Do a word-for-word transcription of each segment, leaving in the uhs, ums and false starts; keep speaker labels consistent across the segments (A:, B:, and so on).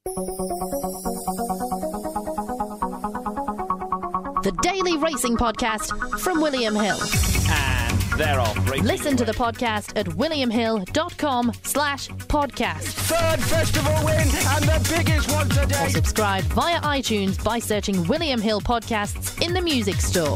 A: The Daily Racing Podcast from William Hill.
B: And they're off. Racing
A: Listen to the podcast at williamhill.com slash podcast.
B: Third festival win and the biggest one today.
A: Or subscribe via iTunes by searching William Hill Podcasts in the music store.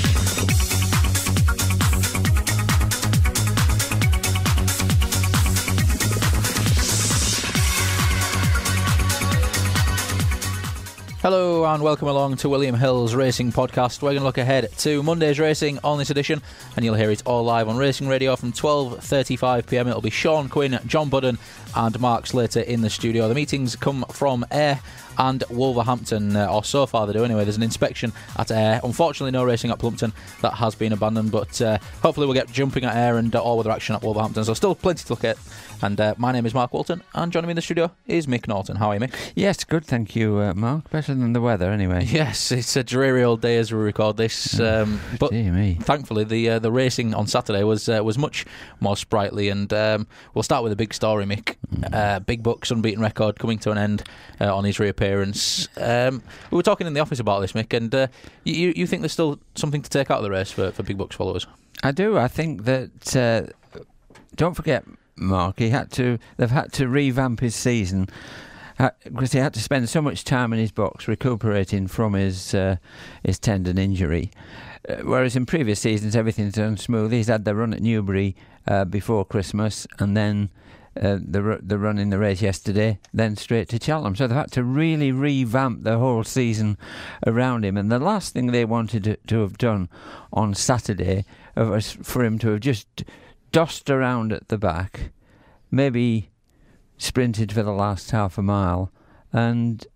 C: Hello and welcome along to William Hill's Racing Podcast. We're going to look ahead to Monday's racing on this edition, and you'll hear it all live on Racing Radio from twelve thirty-five p m. It'll be Sean Quinn, John Budden and Mark Slater in the studio. The meetings come from Ayr and Wolverhampton, uh, or so far they do anyway. There's an inspection at Ayr. Unfortunately no racing at Plumpton, that has been abandoned, but uh, hopefully we'll get jumping at Ayr and uh, all-weather action at Wolverhampton, so still plenty to look at. And uh, my name is Mark Walton, and joining me in the studio is Mick Norton. How are you, Mick?
D: Yes, good, thank you, uh, Mark. Better than the weather, anyway.
C: Yes, it's a dreary old day as we record this, um, but
D: Dear me.
C: thankfully the uh, the racing on Saturday was uh, was much more sprightly, and um, we'll start with a big story, Mick. Uh, Big Buck's unbeaten record coming to an end uh, on his reappearance. Um, we were talking in the office about this, Mick, and uh, you, you think there's still something to take out of the race for, for Big Buck's followers?
D: I do. I think that, uh, don't forget, Mark, he had to. they've had to revamp his season because he had to spend so much time in his box recuperating from his uh, his tendon injury. Uh, whereas in previous seasons everything's done smooth. He's had the run at Newbury uh, before Christmas, and then uh, the the run in the race yesterday, then straight to Cheltenham. So they've had to really revamp the whole season around him. And the last thing they wanted to, to have done on Saturday was for him to have just dossed around at the back, maybe sprinted for the last half a mile, and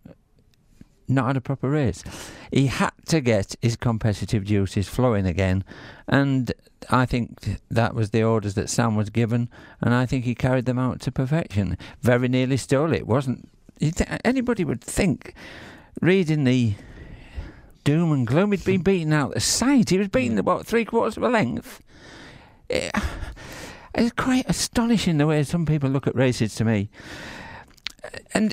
D: not had a proper race. He had to get his competitive juices flowing again, and I think that was the orders that Sam was given, and I think he carried them out to perfection. Very nearly stole it. Wasn't anybody would think, reading the doom and gloom, he'd been beaten out the side. He was beaten about three quarters of a length. It, it's quite astonishing the way some people look at races to me. And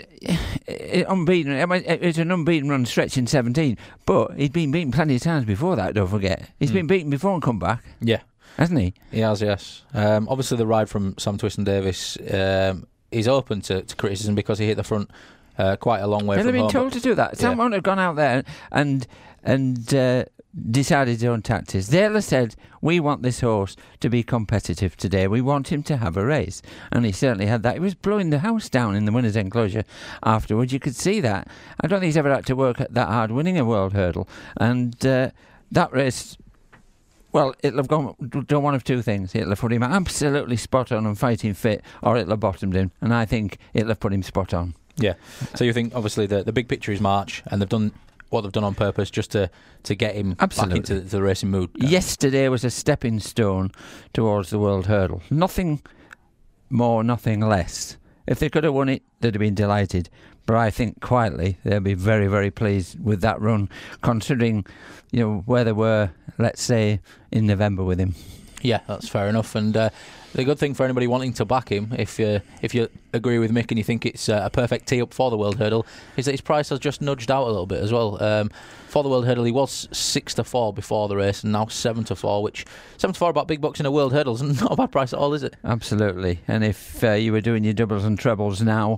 D: it, unbeaten, it's an unbeaten run stretch in seventeen, but he'd been beaten plenty of times before that, don't forget. He's mm. been beaten before and come back.
C: Yeah.
D: Hasn't he?
C: He has, yes. Um, obviously the ride from Sam Twiston-Davies um, is open to, to criticism because he hit the front uh, quite a long way
D: They've
C: from
D: been
C: home.
D: told to do that. Sam
C: yeah.
D: won't have gone out there and and uh, decided his own tactics. They'll have said, we want this horse to be competitive today. We want him to have a race. And he certainly had that. He was blowing the house down in the winner's enclosure afterwards. You could see that. I don't think he's ever had to work that hard winning a world hurdle. And uh, that race, well, it'll have gone, done one of two things. It'll have put him absolutely spot on and fighting fit, or it'll have bottomed him. And I think it'll have put him spot on.
C: Yeah. So you think, obviously, the, the big picture is March, and they've done what they've done on purpose just to, to get him
D: Absolutely.
C: back into the racing mood.
D: Yesterday was a stepping stone towards the world hurdle. Nothing more, nothing less. If they could have won it, they'd have been delighted. But I think quietly they'll be very, very pleased with that run, considering, you know, where they were, let's say, in November with him.
C: Yeah, that's fair enough. And uh, the good thing for anybody wanting to back him, if uh, if you agree with Mick and you think it's uh, a perfect tee up for the World Hurdle, is that his price has just nudged out a little bit as well. Um, for the World Hurdle, he was six to four before the race, and now seven to four. Which seven to four about big bucks in a World Hurdle is not a bad price at all, is it?
D: Absolutely. And if uh, you were doing your doubles and trebles now,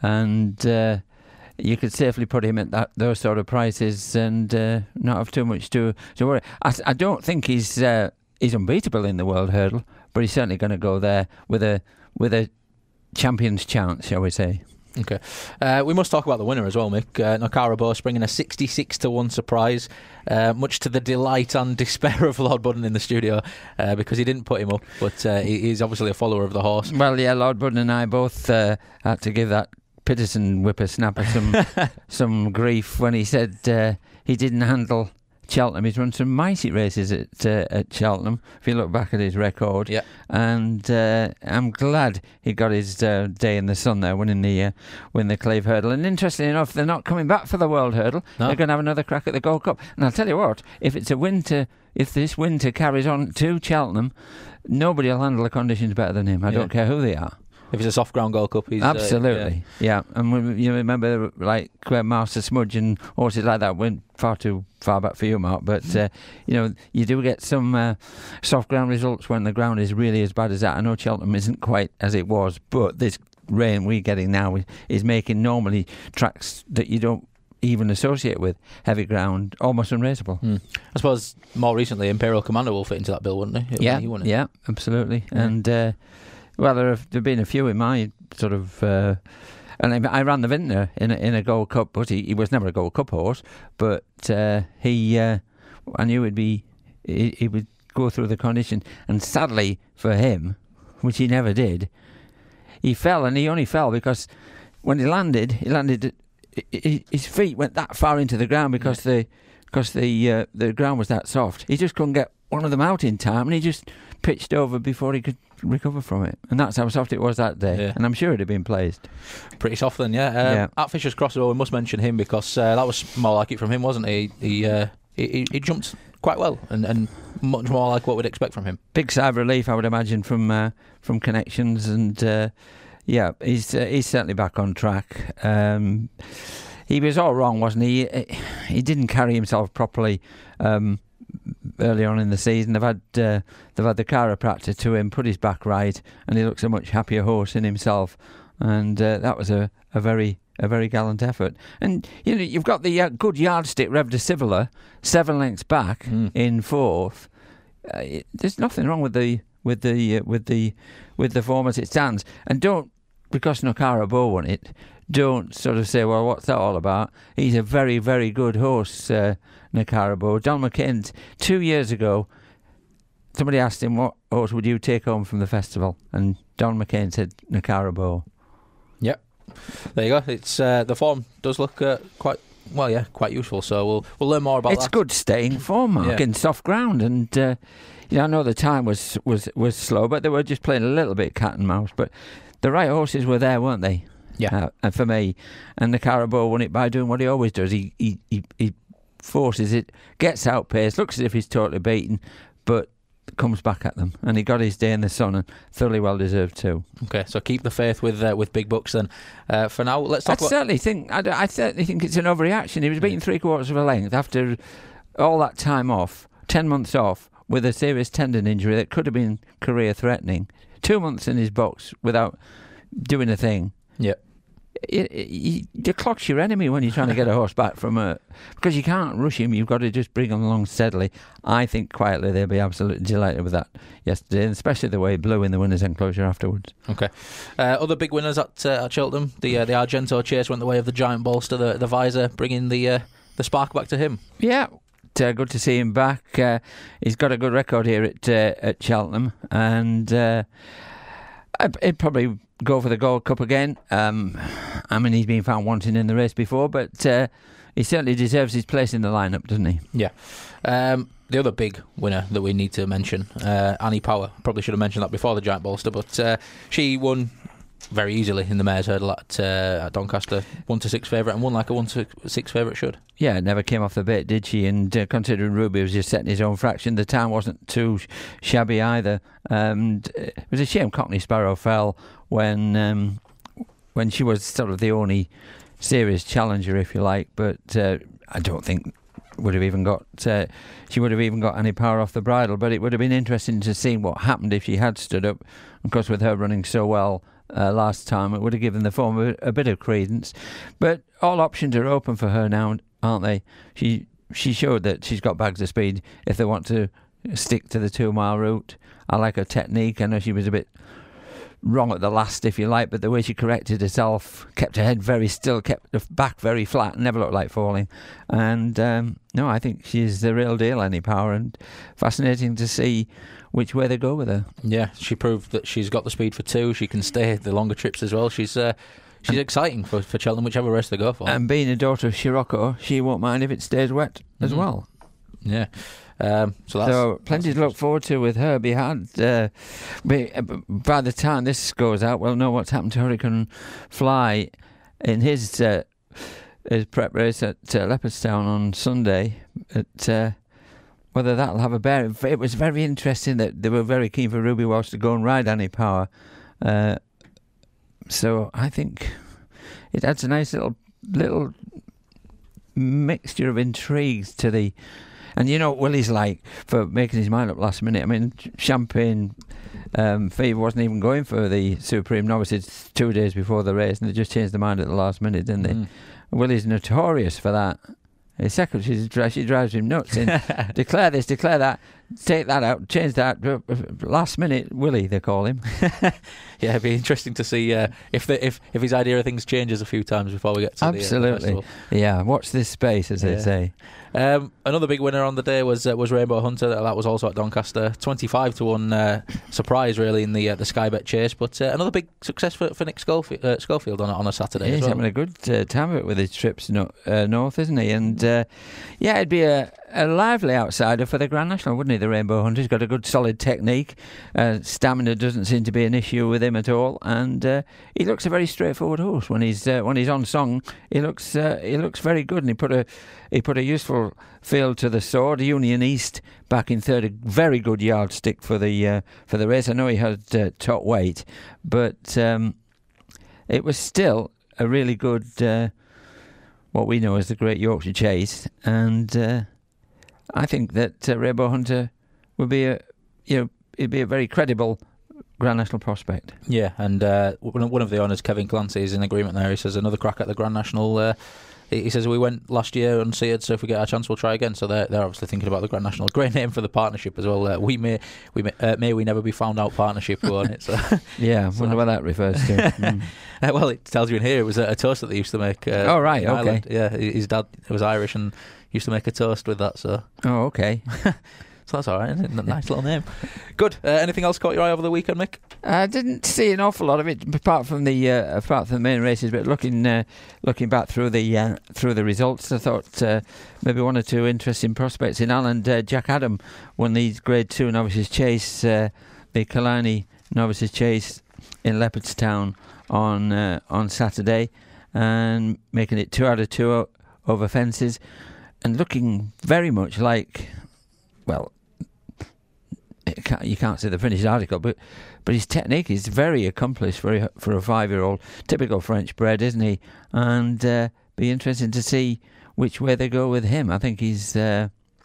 D: and uh, you could safely put him at that those sort of prices and uh, not have too much to to worry. I, I don't think he's. Uh, He's unbeatable in the World Hurdle, but he's certainly going to go there with a with a champion's chance, shall we say.
C: Okay. Uh, we must talk about the winner as well, Mick. Uh, Nokara Bose bringing a sixty-six to one surprise, uh, much to the delight and despair of Lord Budden in the studio, uh, because he didn't put him up, but uh, he, he's obviously a follower of the horse.
D: Well, yeah, Lord Budden and I both uh, had to give that Pitterson whippersnapper some, some grief when he said uh, he didn't handle Cheltenham. He's run some mighty races at uh, at Cheltenham, if you look back at his record.
C: Yeah.
D: And uh, I'm glad he got his uh, day in the sun there, winning the uh, win the Clave Hurdle. And interestingly enough, they're not coming back for the World Hurdle. No. They're going to have another crack at the Gold Cup. And I'll tell you what, if it's a winter, if this winter carries on to Cheltenham, nobody will handle the conditions better than him. I
C: yeah.
D: don't care who they are.
C: If it's a soft ground Gold Cup, he's
D: absolutely,
C: uh, yeah.
D: yeah. And we, you remember, like Master Smudge and horses like that went far too far back for you, Mark. But uh, you know, you do get some uh, soft ground results when the ground is really as bad as that. I know Cheltenham isn't quite as it was, but this rain we're getting now is making normally tracks that you don't even associate with heavy ground almost unraceable.
C: Mm. I suppose more recently Imperial Commander will fit into that bill, wouldn't he?
D: Yeah,
C: he, wouldn't
D: yeah, absolutely.
C: Yeah.
D: And uh, well, there have there've been a few in my sort of. Uh, and I, I ran the Vintner in a, in a Gold Cup, but he, he was never a Gold Cup horse. But uh, he, uh, I knew he'd be, he, he would go through the condition. And sadly for him, which he never did, he fell, and he only fell because when he landed, he landed. His feet went that far into the ground because yeah. the because the uh, the ground was that soft. He just couldn't get one of them out in time, and he just pitched over before he could recover from it. And that's how soft it was that day. Yeah. And I'm sure it had been placed.
C: Pretty soft then, yeah. Um, yeah. At Fisher's Cross, we must mention him because uh, that was more like it from him, wasn't he? He uh, he, he jumped quite well and, and much more like what we'd expect from him.
D: Big sigh of relief, I would imagine, from uh, from Connections, and uh, yeah, he's uh, he's certainly back on track. Um, he was all wrong, wasn't he? He didn't carry himself properly. Um, Early on in the season, they've had uh, they've had the chiropractor to him, put his back right, and he looks a much happier horse in himself. And uh, that was a, a very a very gallant effort. And you know, you've got the uh, good yardstick Rev de Civilla, seven lengths back mm. in fourth. Uh, it, there's nothing wrong with the with the uh, with the with the form as it stands. And don't, because Nakara Bo won it, don't sort of say, well, what's that all about? He's a very, very good horse, uh, Nakara Bo. Don McCain, two years ago, somebody asked him, what horse would you take home from the festival? And Don McCain said, Nakara Bo.
C: Yep. There you go. It's uh, the form does look uh, quite, well, yeah, quite useful. So we'll we'll learn more about
D: it's
C: that.
D: It's good staying form, Mark,
C: yeah.
D: in soft ground. And, uh, you know, I know the time was, was, was slow, but they were just playing a little bit cat and mouse. But the right horses were there, weren't they?
C: Yeah,
D: uh, and for me, and the Carabo won it by doing what he always does. He, he he he forces it, gets outpaced, looks as if he's totally beaten, but comes back at them. And he got his day in the sun, and thoroughly well deserved too.
C: Okay, so keep the faith with uh, with big bucks then. Uh, for now, let's talk.
D: I
C: about
D: certainly think I, I certainly think it's an overreaction. He was beaten three quarters of a length after all that time off, ten months off, with a serious tendon injury that could have been career threatening. Two months in his box without doing a thing.
C: Yeah.
D: It, it, you, the clock's your enemy when you're trying to get a horse back from a... Because you can't rush him, you've got to just bring him along steadily. I think quietly they'll be absolutely delighted with that yesterday, and especially the way he blew in the winner's enclosure afterwards.
C: Okay. Uh, other big winners at uh, at Cheltenham, the uh, the Argento chase went the way of the Giant Bolster, the, the Visor, bringing the uh, the spark back to him.
D: Yeah, uh, good to see him back. Uh, he's got a good record here at, uh, at Cheltenham, and uh, he'd probably go for the Gold Cup again. Um, I mean, he's been found wanting in the race before, but uh, he certainly deserves his place in the lineup, doesn't he?
C: Yeah. Um, the other big winner that we need to mention, uh, Annie Power. Probably should have mentioned that before the Giant Bolster, but uh, she won very easily in the Mares Hurdle at, uh, at Doncaster. One to six favourite, and won like a one to six favourite should.
D: Yeah, it never came off the bit, did she? And uh, considering Ruby was just setting his own fraction, the time wasn't too sh- shabby either. Um, it was a shame Cockney Sparrow fell when um, when she was sort of the only serious challenger, if you like. But uh, I don't think would have even got uh, she would have even got any power off the bridle. But it would have been interesting to see what happened if she had stood up. Of course, with her running so well Uh, last time, it would have given the form a, a bit of credence. But all options are open for her now, aren't they? She she showed that she's got bags of speed if they want to stick to the two mile route. I like her technique. I know she was a bit wrong at the last, if you like, but the way she corrected herself, kept her head very still, kept her back very flat, never looked like falling. And um, no, I think she's the real deal, Annie Power, and fascinating to see which way they go with her.
C: Yeah, she proved that she's got the speed for two. She can stay the longer trips as well. She's uh, she's and exciting for, for Cheltenham, whichever race they go for.
D: And being a daughter of Scirocco, she won't mind if it stays wet mm-hmm. as well.
C: Yeah. Um, so that's,
D: so plenty
C: that's
D: to look forward to with her behind. Uh, by the time this goes out, we'll know what's happened to Hurricane Fly in his uh, his prep race at uh, Leopardstown on Sunday. At uh, whether that'll have a bearing. It was very interesting that they were very keen for Ruby Walsh to go and ride Annie Power uh, so I think it adds a nice little little mixture of intrigues to the. And you know what Willie's like for making his mind up last minute. I mean, Champagne um, Fever wasn't even going for the Supreme Novices two days before the race, and they just changed their mind at the last minute, didn't they? Mm. Willie's notorious for that. His secretary, she drives him nuts. In, declare this, declare that, take that out, change that. Last minute, Willie, they call him.
C: Yeah, it'd be interesting to see uh, if the, if if his idea of things changes a few times before we get to
D: Absolutely.
C: the uh, the
D: yeah, watch this space, as yeah. they say.
C: Um, another big winner on the day was uh, was Rainbow Hunter. That was also at Doncaster, twenty-five to one uh, surprise really in the uh, the Sky Bet chase. But uh, another big success for, for Nick Schofield, uh, Schofield on on a Saturday.
D: Yeah,
C: as
D: he's
C: well.
D: having a good uh, time of it with his trips no, uh, north, isn't he? And uh, yeah, it'd be a, a lively outsider for the Grand National, wouldn't he? The Rainbow Hunter. He's got a good solid technique. Uh, stamina doesn't seem to be an issue with him at all, and uh, he looks a very straightforward horse when he's uh, when he's on song. He looks uh, he looks very good, and he put a he put a useful field to the sword. Union East back in third, a very good yardstick for the uh, for the race. I know he had uh, top weight, but um, it was still a really good uh, what we know as the Great Yorkshire Chase, and uh, I think that uh, Rainbow Hunter would be a you know it'd be a very credible Grand National prospect.
C: Yeah, and uh, one of the owners, Kevin Clancy, is in agreement there. He says another crack at the Grand National. Uh, he says we went last year unseared, so if we get our chance, we'll try again. So they're they're obviously thinking about the Grand National. Great name for the partnership as well. Uh, we may we may, uh, may we never be found out partnership on it. So
D: yeah, I
C: so.
D: wonder what that refers to. mm.
C: uh, well, it tells you in here it was a, a toast that they used to make. Uh,
D: oh right, okay.
C: Ireland. Yeah, his dad was Irish and used to make a toast with that. So
D: oh okay.
C: So that's all right, isn't it? Nice little name. Good. Uh, anything else caught your eye over the weekend, Mick?
D: I didn't see an awful lot of it, apart from the uh, apart from the main races. But looking uh, looking back through the uh, through the results, I thought uh, maybe one or two interesting prospects in Ireland. Uh, Jack Adam won the Grade Two Novices Chase, uh, the Killarney Novices Chase in Leopardstown on uh, on Saturday, and making it two out of two o- over fences, and looking very much like, well. Can't, you can't see the finished article, but but his technique is very accomplished for a, for a five-year-old. Typical French bred, isn't he? And uh, be interesting to see which way they go with him. I think he's uh,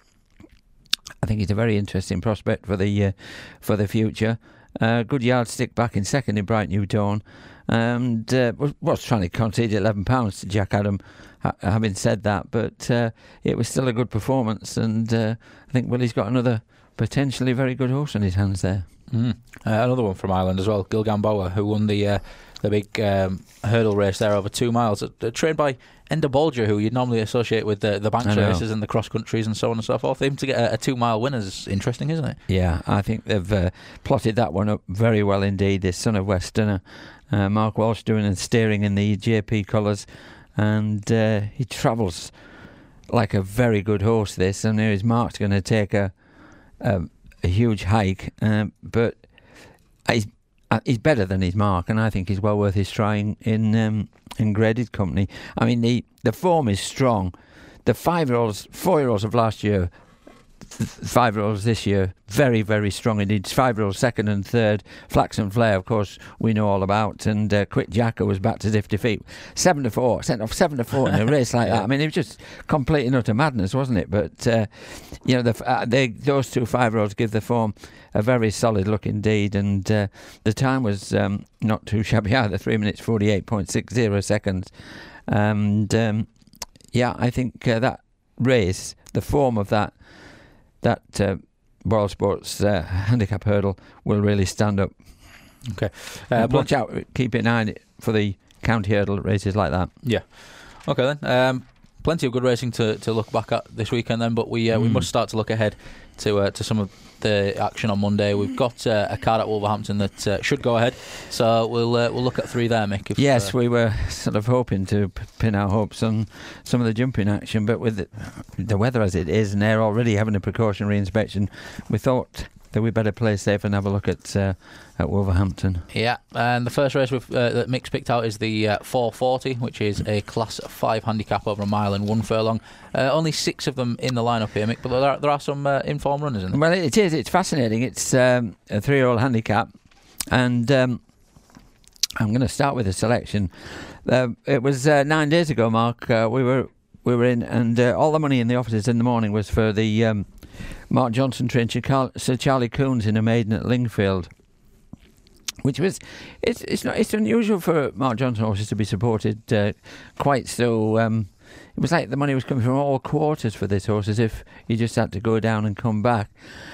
D: I think he's a very interesting prospect for the uh, for the future. Uh, good yardstick back in second in Bright New Dawn, and uh, was, was trying to concede eleven pounds to Jack Adam. Ha- having said that, but uh, it was still a good performance, and uh, I think Willie's got another potentially very good horse in his hands there.
C: Mm. Uh, another one from Ireland as well, Gilgamboa, who won the uh, the big um, hurdle race there over two miles, uh, trained by Enda Bolger, who you'd normally associate with the, the banks races and the cross countries and so on and so forth. Him to get a, a two mile win is interesting, isn't it?
D: Yeah, I think they've uh, plotted that one up very well indeed. The son of Westerner, uh, Mark Walsh, doing and steering in the J P colours, and uh, he travels like a very good horse. This, and here is Mark's going to take a. Um, a huge hike, um, but he's uh, he's better than his mark, and I think he's well worth his trying in um, in graded company. I mean, the the form is strong. The five-year-olds, four-year-olds of last year, five-year-olds this year, very, very strong indeed. Five-year-olds second and third. Flaxen Flare, of course, we know all about, and uh, Quick Jacko was backed as if defeat. Seven to four, sent off seven to four in a race like yeah. that. I mean, it was just complete and utter madness, wasn't it? But uh, you know, the, uh, they, those two five-year-olds give the form a very solid look indeed, and uh, the time was um, not too shabby either. Three minutes forty-eight point six zero seconds, and um, yeah, I think uh, that race, the form of that. That uh, Royal Sports uh, handicap hurdle will really stand up.
C: Okay,
D: uh, watch out, keep an eye on it for the county hurdle races like that.
C: Yeah. Okay then. Um, plenty of good racing to, to look back at this weekend then, but we uh, mm. we must start to look ahead to uh, to some of the action on Monday. We've got uh, a card at Wolverhampton that uh, should go ahead, so we'll uh, we'll look at three there, Mick. If,
D: yes,
C: uh,
D: we were sort of hoping to p- pin our hopes on some of the jumping action, but with the, the weather as it is, and they're already having a precautionary inspection, we thought that we better play safe and have a look at uh, at Wolverhampton.
C: Yeah, and the first race we've, uh, that Mick's picked out is the uh, four forty, which is a Class five handicap over a mile and one furlong. Uh, only six of them in the lineup here, Mick, but there are, there are some uh, informed runners in there.
D: Well, it is. It's fascinating. It's um, a three-year-old handicap, and um, I'm going to start with the selection. Uh, it was uh, nine days ago, Mark. Uh, we were we were in, and uh, all the money in the offices in the morning was for the um, Mark Johnson train, Sir Charlie Coons in a maiden at Lingfield, which was it's it's not it's unusual for Mark Johnson horses to be supported uh, quite so. Um, it was like the money was coming from all quarters for this horse, as if you just had to go down and come back.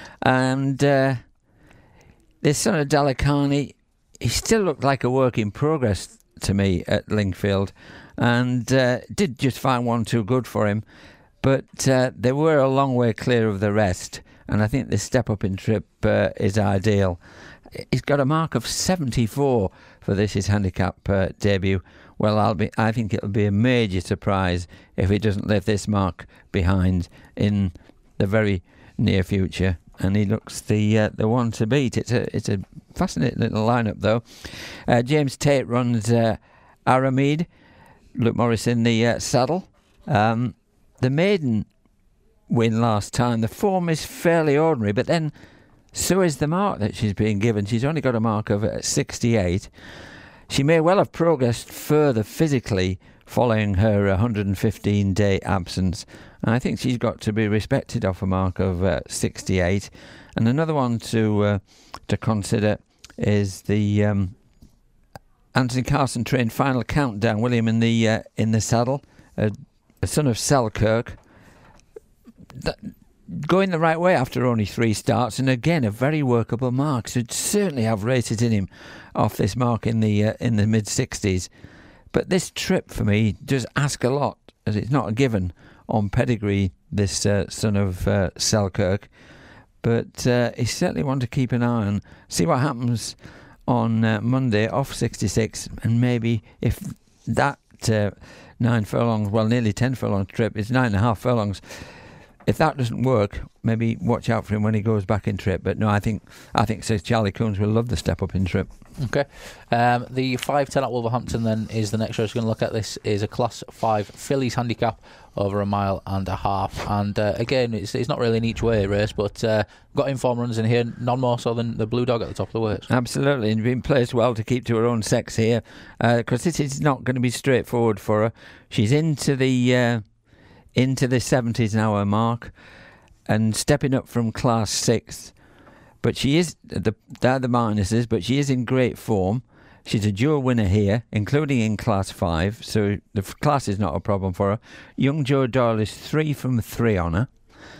D: And uh, this son of Dalakani, he still looked like a work in progress to me at Lingfield, and uh, did just find one too good for him. But uh, they were a long way clear of the rest, and I think this step up in trip uh, is ideal. He's got a mark of seventy-four for this his handicap uh, debut. Well, I'll be. I think it'll be a major surprise if he doesn't leave this mark behind in the very near future. And he looks the uh, the one to beat. It's a it's a fascinating little lineup though. Uh, James Tate runs uh, Aramid. Luke Morris in the uh, saddle. Um, the maiden win last time. The form is fairly ordinary, but then so is the mark that she's being given. She's only got a mark of uh, sixty-eight. She may well have progressed further physically following her one hundred fifteen day absence. And I think she's got to be respected off a mark of uh, sixty-eight. And another one to uh, to consider is the um, Anthony Carson trained Final Countdown. William in the uh, in the saddle, uh, a son of Selkirk. That, going the right way after only three starts, and again a very workable mark. So certainly have rated in him off this mark in the uh, in the mid sixties. But this trip for me does ask a lot, as it's not a given on pedigree, this uh, son of uh, Selkirk. But uh, he's certainly one to keep an eye on. See what happens on uh, Monday off sixty-six, and maybe if that uh, nine furlongs, well nearly ten furlong trip, is nine and a half furlongs. If that doesn't work, maybe watch out for him when he goes back in trip. But no, I think I think Sir Charlie Coons will love the step up in trip.
C: Okay. Um, the five ten at Wolverhampton then is the next race we're going to look at. This is a Class five fillies handicap over a mile and a half. And uh, again, it's it's not really an each way race, but uh, got informed runs in here, none more so than the Blue Dog at the top of the weights.
D: Absolutely, and been placed well to keep to her own sex here, because uh, this is not going to be straightforward for her. She's into the... Uh, into the seventies now, her mark, and stepping up from class six. But she is, the, they're the minuses, but she is in great form. She's a dual winner here, including in class five, so the f- class is not a problem for her. Young Joe Doyle is three from three on her.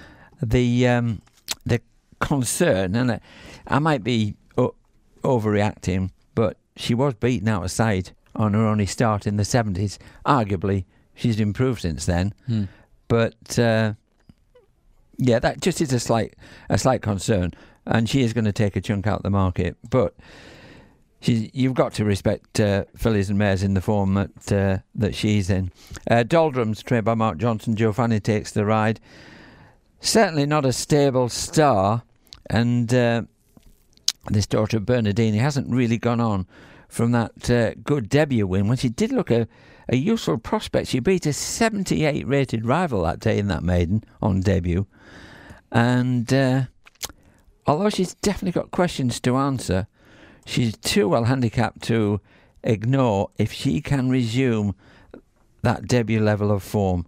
D: The um, the concern, and I, I might be o- overreacting, but she was beaten out of sight on her only start in the seventies. Arguably, she's improved since then. Hmm. But uh, yeah, that just is a slight a slight concern, and she is going to take a chunk out of the market. But she's, you've got to respect uh, fillies and mares in the form that uh, that she's in. Uh, Doldrums, trained by Mark Johnson. Joe Fanny takes the ride. Certainly not a stable star, and uh, this daughter of Bernardini hasn't really gone on from that uh, good debut win when she did look a. A useful prospect. She beat a seventy-eight rated rival that day in that maiden on debut. And uh, although she's definitely got questions to answer, she's too well handicapped to ignore if she can resume that debut level of form.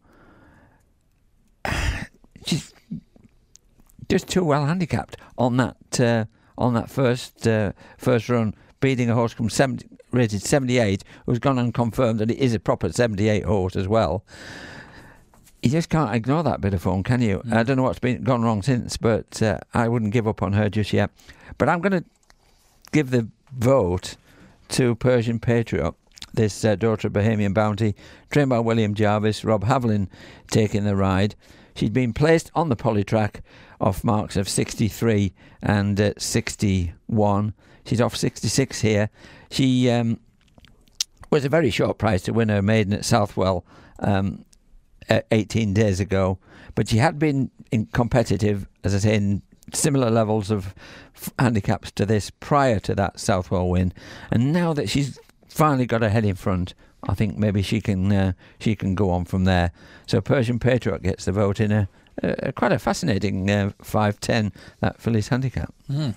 D: She's just too well handicapped on that uh, on that first uh, first run, beating a horse from seventy. Rated seventy-eight, who's gone and confirmed that it is a proper seventy-eight horse as well. You just can't ignore that bit of form, can you? Mm. I don't know what's been gone wrong since, but uh, I wouldn't give up on her just yet. But I'm going to give the vote to Persian Patriot, this uh, daughter of Bohemian Bounty, trained by William Jarvis, Rob Haviland taking the ride. She'd been placed on the polytrack off marks of sixty-three and uh, sixty-one. She's off sixty-six here. She um, was a very short price to win her maiden at Southwell um, eighteen days ago, but she had been in competitive, as I say, in similar levels of f- handicaps to this prior to that Southwell win, and now that she's finally got her head in front, I think maybe she can uh, she can go on from there. So Persian Patriot gets the vote in a, a, a quite a fascinating uh, five ten, that fillies handicap.
C: Mm.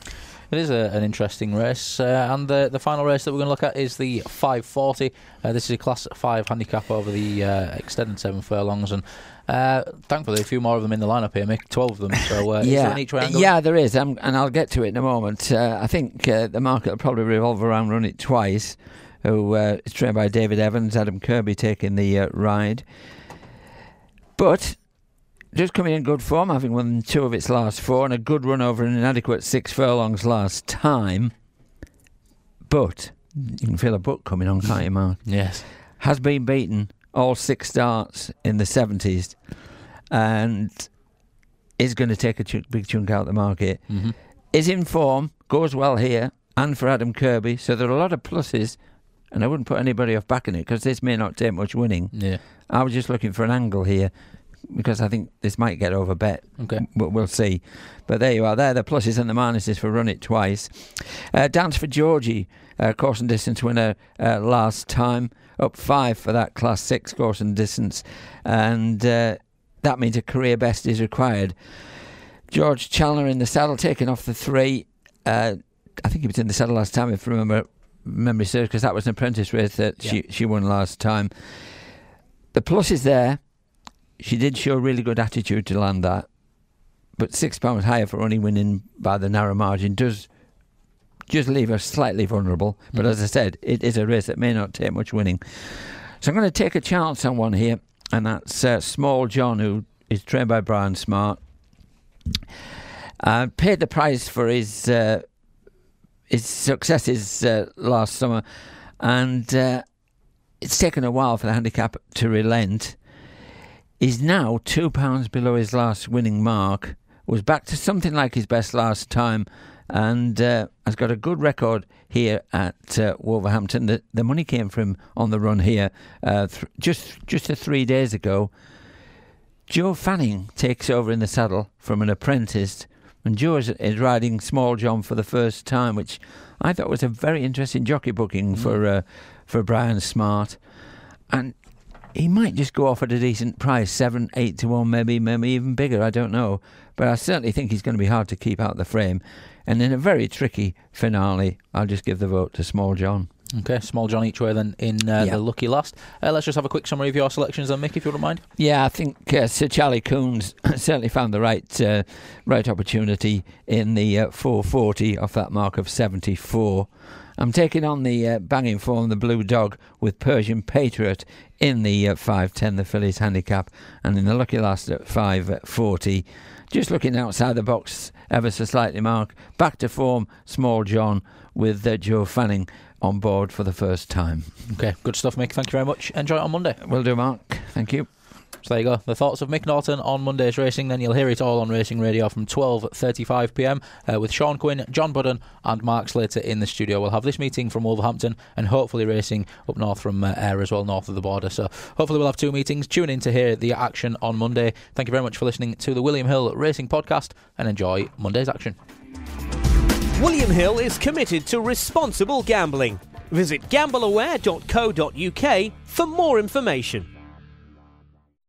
C: It is a, an interesting race, uh, and the the final race that we're going to look at is the five forty. Uh, this is a Class five handicap over the uh, extended seven furlongs, and uh, thankfully a few more of them in the lineup here, Mick. Twelve of them. So uh,
D: yeah,
C: is there an each way angle?
D: Yeah, there is, um, and I'll get to it in a moment. Uh, I think uh, the market will probably revolve around Run It Twice, who uh, is trained by David Evans. Adam Kirby taking the uh, ride, but just coming in good form, having won two of its last four and a good run over an inadequate six furlongs last time. But you can feel a book coming on, can't you, Mark?
C: Yes.
D: Has been beaten all six starts in the seventies and is going to take a ch- big chunk out of the market.
C: Mm-hmm.
D: Is in form, goes well here, and for Adam Kirby. So there are a lot of pluses, and I wouldn't put anybody off backing it because this may not take much winning.
C: Yeah.
D: I was just looking for an angle here, because I think this might get over bet.
C: Okay.
D: But we'll see. But there you are. There are the pluses and the minuses for Run It Twice. Uh, Dance for Georgie, uh, course and distance winner uh, last time. Up five for that Class six course and distance. And uh, that means a career best is required. George Challoner in the saddle, taking off the three. Uh, I think he was in the saddle last time, if I remember memory serves, because that was an apprentice race that yeah. she, she won last time. The plus is there. She did show a really good attitude to land that, but six pounds higher for only winning by the narrow margin does just leave her slightly vulnerable. But mm-hmm. as I said, it is a race that may not take much winning. So I'm going to take a chance on one here, and that's uh, Small John, who is trained by Brian Smart. Uh, paid the price for his uh, his successes uh, last summer, and uh, it's taken a while for the handicap to relent. He's now two pounds below his last winning mark, was back to something like his best last time, and uh, has got a good record here at uh, Wolverhampton. The, the money came from on the run here uh, th- just just a three days ago. Joe Fanning takes over in the saddle from an apprentice, and Joe is, is riding Small John for the first time, which I thought was a very interesting jockey booking mm. for uh, for Brian Smart. And he might just go off at a decent price, seven, eight to one, maybe, maybe even bigger. I don't know, but I certainly think he's going to be hard to keep out the frame. And in a very tricky finale, I'll just give the vote to Small John.
C: Okay, Small John each way then in uh,
D: yeah.
C: the lucky last. Uh, let's just have a quick summary of your selections then, Mick, if you wouldn't mind.
D: Yeah, I think uh, Sir Charlie Coons certainly found the right uh, right opportunity in the uh, four forty off that mark of seventy-four. I'm taking on the uh, banging form, the Blue Dog, with Persian Patriot in the uh, five ten, the fillies handicap, and in the lucky last at five forty. Just looking outside the box ever so slightly, Mark. Back to form, Small John, with uh, Joe Fanning on board for the first time.
C: Okay, good stuff, Mick. Thank you very much. Enjoy it on Monday.
D: Will do, Mark. Thank you.
C: So there you go. The thoughts of Mick Norton on Monday's racing. Then you'll hear it all on Racing Radio from twelve thirty-five p m uh, with Sean Quinn, John Budden and Mark Slater in the studio. We'll have this meeting from Wolverhampton and hopefully racing up north from uh, Ayr as well, north of the border. So hopefully we'll have two meetings. Tune in to hear the action on Monday. Thank you very much for listening to the William Hill Racing Podcast and enjoy Monday's action.
E: William Hill is committed to responsible gambling. Visit gamble aware dot co dot uk for more information.